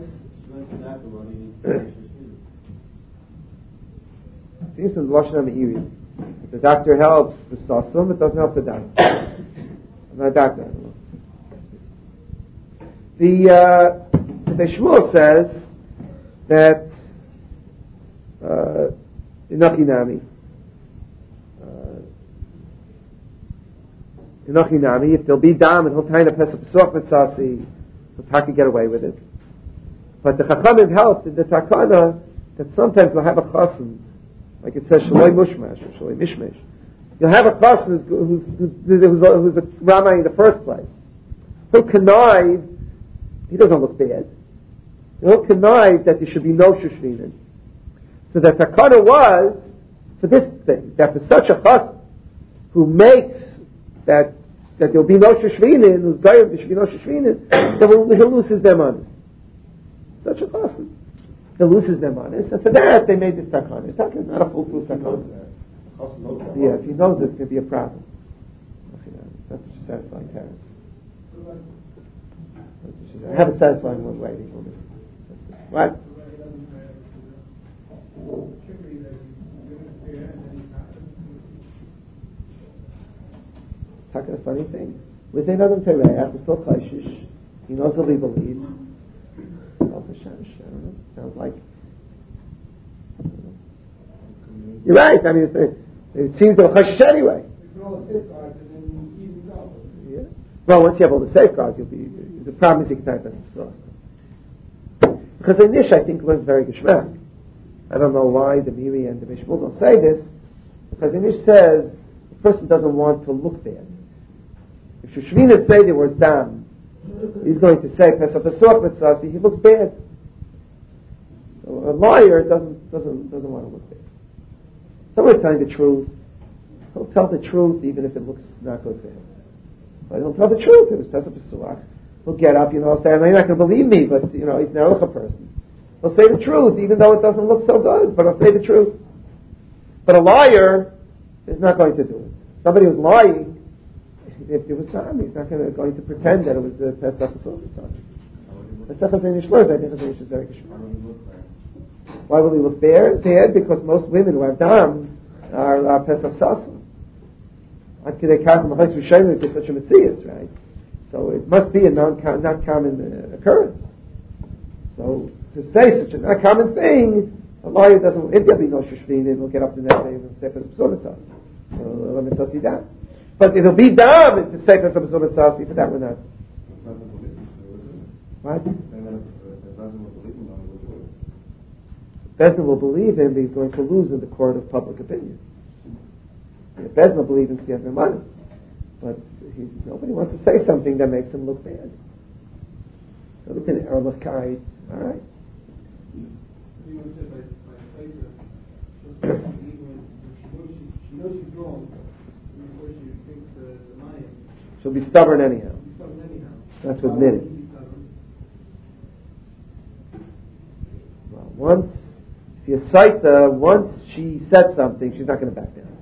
it seems from the Lashon HaMeiri, if the doctor helps the Sasum, it doesn't help the doctor. I'm not a doctor, I don't know. The Beshmuel says that Inachinami, if there'll be dam and he'll tie in a Pesach Pesach Mitzasi, the Taka get away with it. But the Chachamim helped in the Takana that sometimes we'll have a chassan like it says Shaloi Mushmash or Shaloi Mishmash. You'll have a chassan who's a Ramai in the first place. He'll connive, he doesn't look bad. He'll connive that there should be no Shushvinin. So the takana was, for this thing, that for such a chassan who makes that there'll be no Shushvinin, who's goyim, there should be no Shushvinin, then he'll lose his nemanis. Such a chassan. He'll lose his nemanis, and for that they made this takana. It's not a foolproof takana. Yeah, if he knows it's going to be a problem. That's what she's satisfying parents. I haven't satisfied one way. What? Talking a funny thing. With another Tereach, it's still Chayshish. He knows what he believes. I don't know. Sounds like. You're right. I mean, it seems to be Chayshish anyway. Yeah. Well, once you have all the safeguards, you'll be. The problem is you can type that stuff. Because the Nish, I think, learns very geschmack. I don't know why the Miri and the Mishmul don't say this, because the Nish says the person doesn't want to look bad. If Shushvina say the word dam, he's going to say Pesach Pesach Mitzvasi, he looks bad. So a liar doesn't want to look bad. Someone's telling the truth. He'll tell the truth even if it looks not good for him. But he'll tell the truth. It was Pesach Pesach. He'll get up, say, I know you're not going to believe me, but, he's an Erucha person. He'll say the truth, even though it doesn't look so good, but he'll say the truth. But a liar is not going to do it. Somebody who's lying, if it was time, he's not going to pretend that it was the Pesach Pesach. Pesach Pesach is very kishma. Why will he look bad? Bad because most women who have dam are Pesach Sasa. How can they count the Machais Rishayim if it's such a Metzias, right? So it must be a not common occurrence. So to say such a not common thing, a lawyer doesn't. If there'll be no Shushvin, he'll get up the next day and say Pesach. So let me tell you that. But it'll be dam to say Pesach Pesach. For that we're not. What? Bezdin will believe him, but he's going to lose in the court of public opinion. Bezdin will believe him because he has no money. But nobody wants to say something that makes him look bad. So it's an Erlich Kai. All right. She knows she's wrong before she thinks the Maya. She'll be stubborn anyhow. That's what admit it. Well, once she said something, she's not going to back down.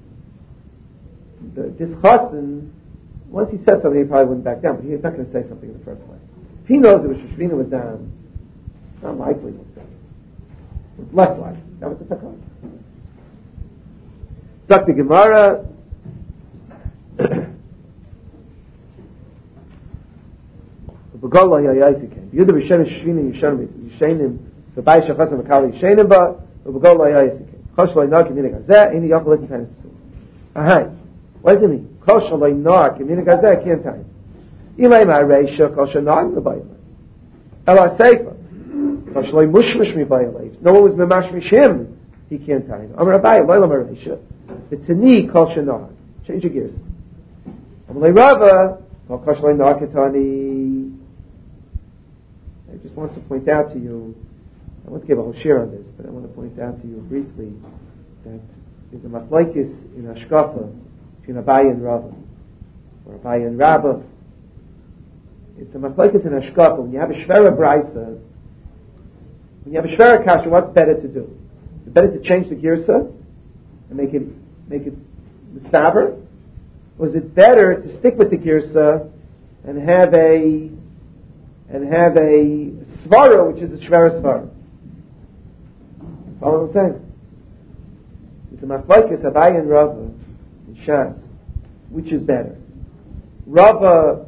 This chassan, once he said something, he probably wouldn't back down, but he's not going to say something in the first place. If he knows that Shishvina was down, it's not likely he'll say it. It's less likely. That was the takana. Dr. Gemara. B'golah yayaisikim. Yudah b'shem Shishvina yishenim v'bai shachasam v'kali yishenim ba v'golah yayaisikim. Chosh lo yinah k'minig hazeh ini yachol ekin tanis. Ahai. What does it mean? Kol shaloi noah k'minig hazeh can't time. Ilay ma'areisha kol shaloi noah b'bayim. Ela seifa. Kol shaloi mushmish mi'bayim. No one was memash mishim. He can't time. Amar Abaye loy l'mareisha. V'tani kol shaloi. Change your gears. Amalei Rava kol shaloi noah ketani. I just want to point out to you, I want to give a whole share on this, but I want to point out to you briefly that there's a machlokes in Hashkafa between Abaye and Rava, or Abaye and Rabba. It's a machlokes in Hashkafa. When you have a Shvera Braisa, when you have a Shvera Kasha, what's better to do? Is it better to change the Girsa and make it Mistaber? Or is it better to stick with the Girsa and have a svara, which is a shvera svara? Follow what I'm saying? It's a machlokes Abaye and Rava in Shas. Which is better? Rava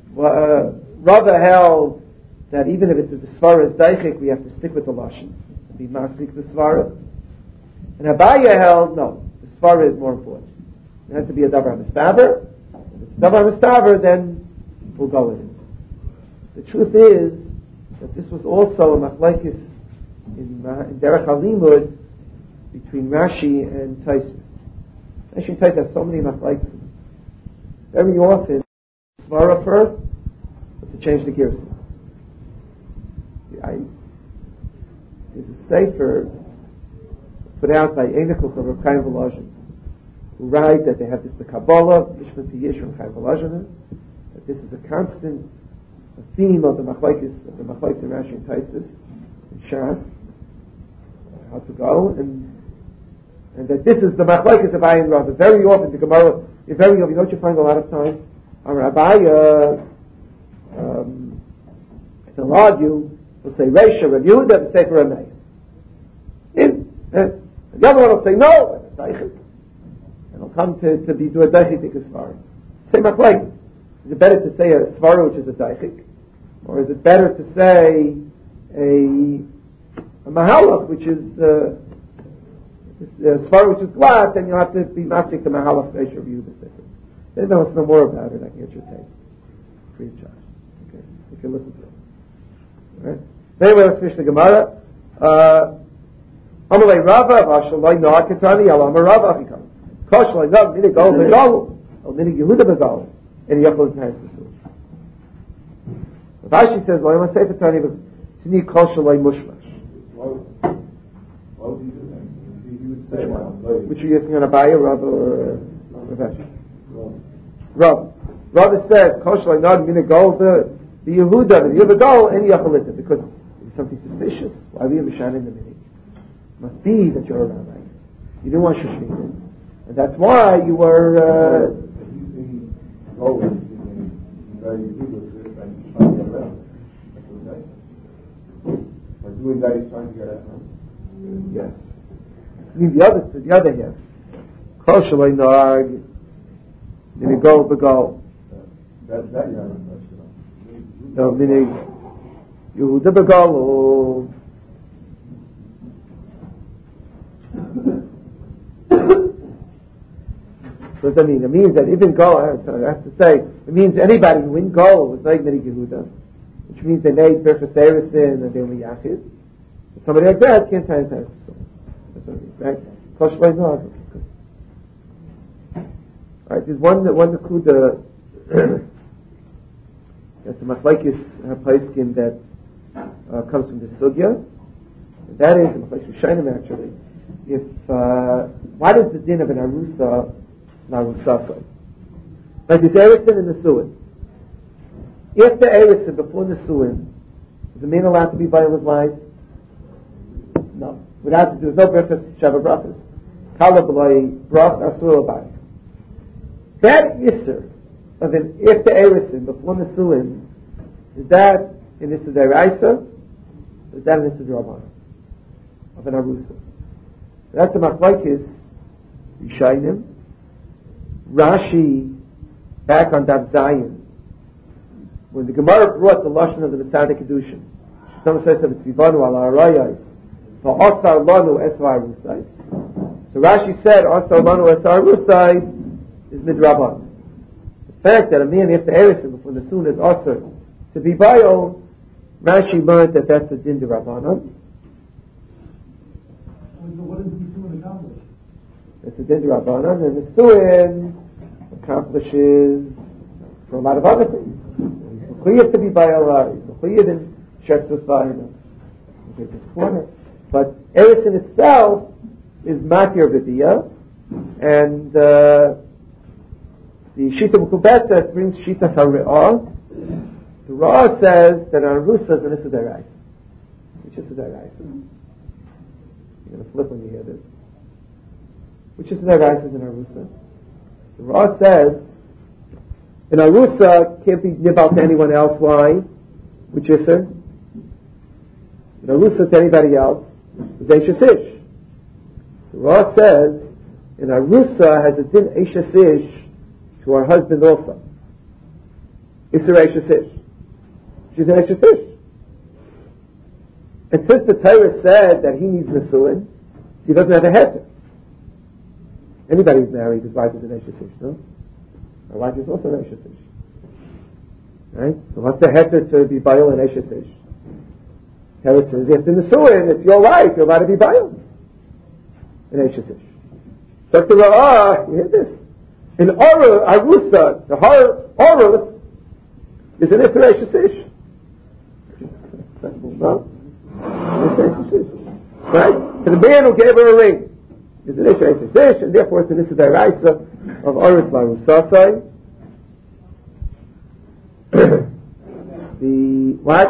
held that even if it's the svara is daichik, we have to stick with the lashon, be masik the svara. And Abaye held no, the svara is more important. It has to be a davar mistaver. If it's a davar mistaver, then we'll go with it. The truth is that this was also a machlokes in Derech HaLimud between Rashi and Taisus. Rashi and Taisus have so many machlokes. Very often, Svara first, but to change the gears. There's a sefer put out by Einichuk of Rav Chaim Volozhin, who write that they have this the Kabbalah, Mishpat Yish from Chaim Volozhin, that this is a constant theme of the machlokes in Rashi and Taisus and Shas, how to go, and that this is the machlokes of Ayin Rav. Very often the Gemara, you know what you find a lot of times? Our Rabbi they'll argue, they'll say Reisha, Rav Yehuda, and say for Rameir. The other one will say no, and it'll come to be do a daichik as far. Same machlokes. Is it better to say a svara which is a daichik, or is it better to say a mahalach which is a svara which is glass, and you'll have to be masik the mahalach Reisha, Rav Yehuda. Then if I want to know more about it, I can get your take. Free of charge. Okay? You can listen to it. Alright? Anyway, let's finish the Gemara. Amalei Rava, Vashalai Noakatani, Alama Rava Achikam. Koshalai Rav, Minig Ol Begal, or Minig Yehuda Begal, and Yachol Tans Besul. Rashi says, well, I want to say for Tani, but Tini Koshalai Mushmash. Why would he do that? He would say, which are you using on Abaya, Rav, or Rav? Rav says, Koshalai Nad, Minig Ol, the Yehuda, the Begal, and Yacholita, because it's something suspicious. Why are we Mishan in the Minig? Must be that you're a rabbi. You didn't want Shishmita. And that's why you were... By doing that, he's trying to get at him. Yes. I mean, the other half. Kol shaloi nag, minig go begal. That you haven't touched it on. No, minig Yehuda begal, or... What does that mean? It means that even Go, I have to say, it means anybody who in Go was like Minig Yehuda, which means they made Berchas Eresin and they were Yachid. Somebody like that can't tie his hands. That's what it means, right? Koshlai Nog. Alright, there's one Nakuda, that's a Machlekes Paiskim that comes from the Sugya. That is, the Machlekes Shainim actually. If, why does the din of an Arusa Narusasa? Like there's Eresin in the Suin. If the Eresin before the Suin, is the man allowed to be by his wife? No. There's no Berchas Sheva Brachas. Kala B'lai Brach Asur Abai. That Yisr of an if the Eresin before the Suin, is that in Yisr Deraisa? Is that in Yisr Rabban? Of an Arusa? That's the Machlekes Yishayim. Rashi, back on Daf Zayin, when the Gemara brought the Lashon of the Mitzvah Kedushin, someone says that it's Vivanu ala Arayai, for Osar Lanu Esvar Rusai. So Rashi said, Osar Lanu Esvar Rusai is Midrabban. The fact that a man, if the Eresim before the Sun is Osar to be Bayo, Rashi learned that that's a Din D'Rabbanan. What does the Suin accomplish? It's a Din D'Rabbanan, and the Suin accomplishes for a lot of other things. He's required to be by Allah, he's required in Shek Society. But Eresin itself is Matir Vidya, and the Shita Mukubeta brings Shita Hari'ah. The Ra says that Arusa is an Issa Derais. Which Issa Derais? You're going to flip when you hear this. Which Issa Derais is in Arusa? The Ra says, an Arusa can't be nibal to anyone else. Why? Which Issa? An Arusa to anybody else is Eishes Ish. The Ra says, an Arusa has a din Eishes Ish to her husband also. Isser Eishes Ish. She's an Eishes Ish. And since the Torah said that he needs Nesuin, he doesn't have a heter. Anybody who's married, his wife is an Eishes Ish, no? Her wife is also an Eishes Ish. Right? So what's the heter to be Baal and Eishes Ish? Torah says, if in the Nesuin, it's your wife, you're allowed to be Baal. in Eishes Ish. So to Ra'ah, you hear this? In Arusa, the Arus is an Isser Eishes Ish. No? Right? So the man who gave her a ring is an Isser Eishes Ish, and therefore it's an Isser Daraisa of Arus Larusasai. The what?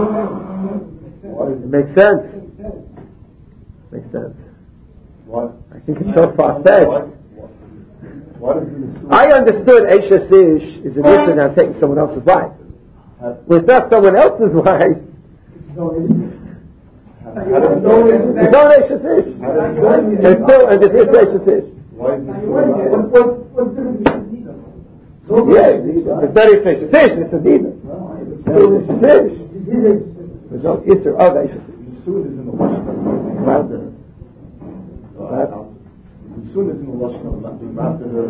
It makes sense. Makes sense. What? I think it's so far-fetched. I I understood Eishes Ish is an issue now taking someone else's wife. Well, it's not someone else's wife. It's not Eishes Ish. And still, and it is Eishes Ish. Why is Yeah, it's not Eishes Ish, it's a Dina. It's Eishes Ish. There's no Isser of Eishes Ish. Soon is in the Lashon Soon is in the Lashon of nothing after her.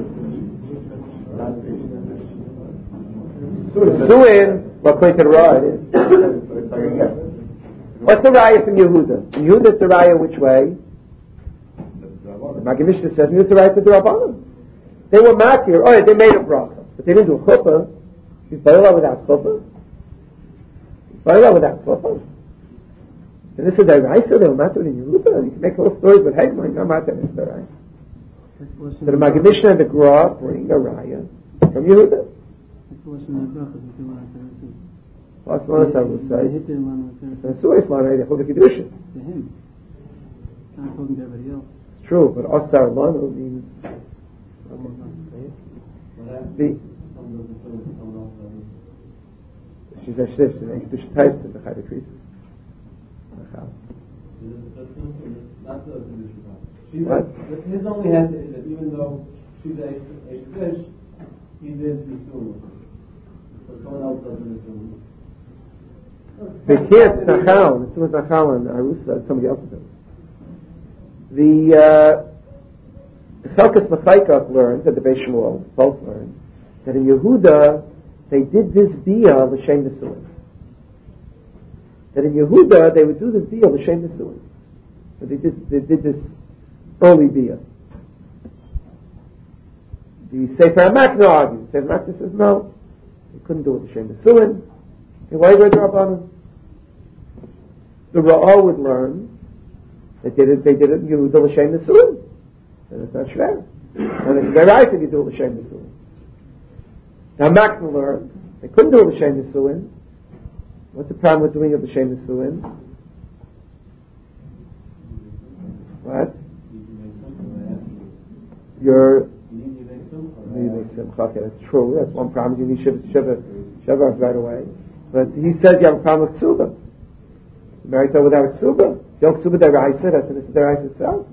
Suin, well, according to the Ra, it is. What's the raya from Yehuda? In Yehuda, it's the raya which way? The Maggid Mishnah says, it's the raya to the Rabbanim. They were makir, they made a bracha, but they didn't do a chuppah. Is Ba'ila without chuppah? Ba'ila without chuppah? And this is the raya, they were makir in Yehuda. You can make whole stories with Hegman, no matter it's the raya. So the Maggid Mishnah and the Gra bring a raya from Yehuda. Last one I will say. And so it's not really the Kedusha. It's true, but Osar Lanu means she's a shift in the Kedusha types of the Chayda Krisis. What? His only answer is that even though she's a fish, he did assume. So someone else doesn't assume. They can't Nachal. It's with Nachal and Arusa, somebody else does. The Chelkas Machaikach learned, and the Beis Shmuel both learned, that in Yehuda they did this bia l'shem nesuin. That in Yehuda they would do this bia l'shem nesuin. So they did this early bia. The Sefer HaMakna argues. The Sefer HaMakna says no, they couldn't do it l'shem nesuin. Why were the Rabbanim? The Ra'ah would learn that they did it in Yehuda l'shem nesuin. And it's not shver. And it's very right that you do it l'shem nesuin. Now Makna learned they couldn't do it l'shem nesuin. What's the problem with doing it l'shem nesuin? What? You need simcha. Okay, that's true. That's one problem. You need shiva right away. But he says you have a problem with ksuba. You married her without ksuba. You don't ksuba deraisa. That's an issue deraisa itself.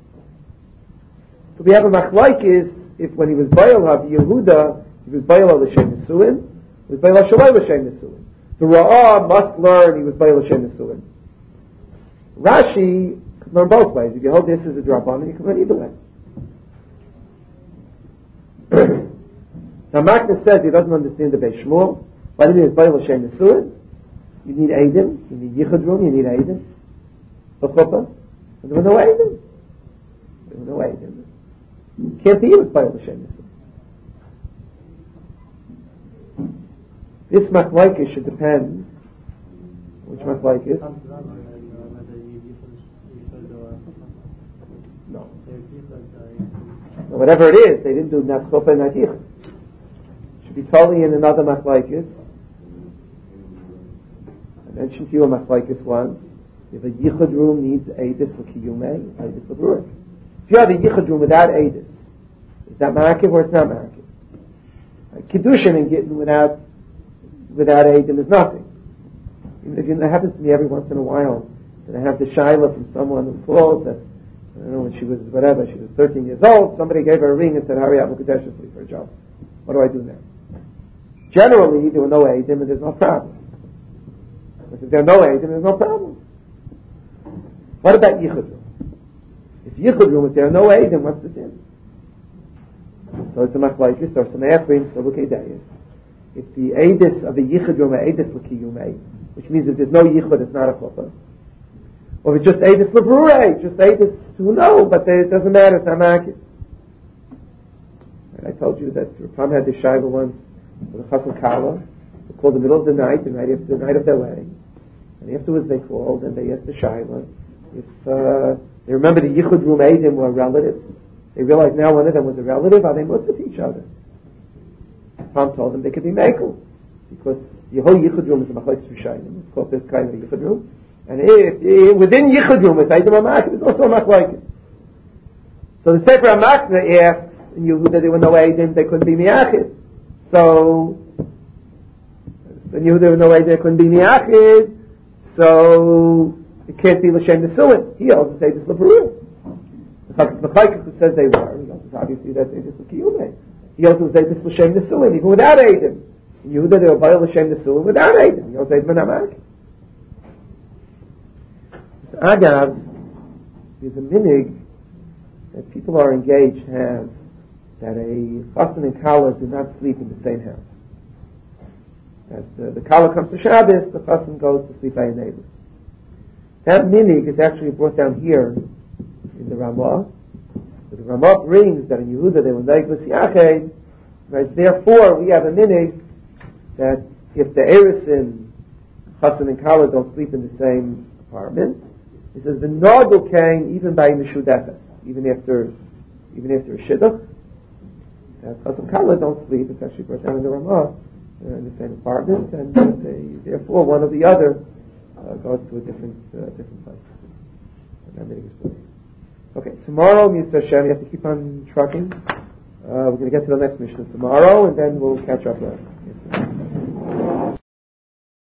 So we have a machlaikis if when he was bayal hav Yehuda, he was bayal l'shem nesuin. He was bayal shalai l'shem nesuin. The Ra'ah must learn he was bayal l'shem nesuin. Rashi can learn both ways. If you hold this as a drabanan, you can learn either way. Now Makna says he doesn't understand the Beis Shmuel. Why did he say l'shem nesuin? You need Eidim, you need Yichud Room, you need Eidim. For Chuppah. And there were no Eidim. Can't be with l'shem nesuin. This machlaikis should depend. Which machlaikis? No. Whatever it is, they didn't do not Chuppah and not Yichud. Should be totally in another machlaikis. I mentioned to you a machlaikis once. If a yichud room needs eidus for kiyumei, eidus for brewing. If you have a yichud room without eidus, is that ma'akiv or it's not ma'akiv? Kiddushin and Gittin without eidim is nothing. It happens to me every once in a while that I have the shaila from someone who calls that, I don't know, when she was 13 years old, somebody gave her a ring and said, hurry up, Mekudesh for a job. What do I do now? Generally, there were no eidim and there's no problem. But if there are no eidim, there's no problem. What about yichud room? If yichud room, if there are no eidim, what's the sin? So it's a machlaikis, or some eachrim, so look at that. If the eidus of the yichud room are eidus l'kiyumei, which means if there's no yichud, it's not a chuppah. Or it's just Eidus Lebrure, just Eidus to know, but it doesn't matter, it's not market. I told you that Rapam had the Shaila once with a Chassan Kala. They called the middle of the night after the night of their wedding. And afterwards they called and they asked the Shaila if they remember the Yichud Rum Eidim were relatives. They realized now one of them was a relative, are they must with each other? Rapam told them they could be Mekel. Because the whole Yichud Rum is a Machlokes Rishonim. It's called this kind of Yichud Rum. And if within Yichud Rum, it's Eidim HaMakna, it's also a Machlokes. So the Sefer HaMakna asked in Yehuda there were no Eidim, they couldn't be Miyachid. So in Yehuda there were no Eidim, they couldn't be Miyachid. So it can't be L'Shem Nesuin. He also says it's L'Peruah. The Machlokes says they were. He also obviously that they just L'Kiyumeh. He also says it's L'Shem Nesuin, even without Eidim. In Yehuda they were Baal L'Shem Nesuin without Eidim. He also says Menamak. Agav, there's a minig that people are engaged have that a chassan and kala do not sleep in the same house. As the kala comes to Shabbos, the chassan goes to sleep by a neighbor. That minig is actually brought down here in the Ramah. The Ramah brings that in Yehuda they were neiglas yached. Right? Therefore, we have a minig that if the erisin chassan and kala don't sleep in the same apartment, it says the nogel came even by mishudechas, even after a shidduch. Chassan Kala don't sleep. It's actually brought down in the Ramah in the same apartment, and therefore one or the other goes to a different place. Okay, tomorrow, Mr. Hashem, you have to keep on trucking. We're going to get to the next mission tomorrow, and then we'll catch up later.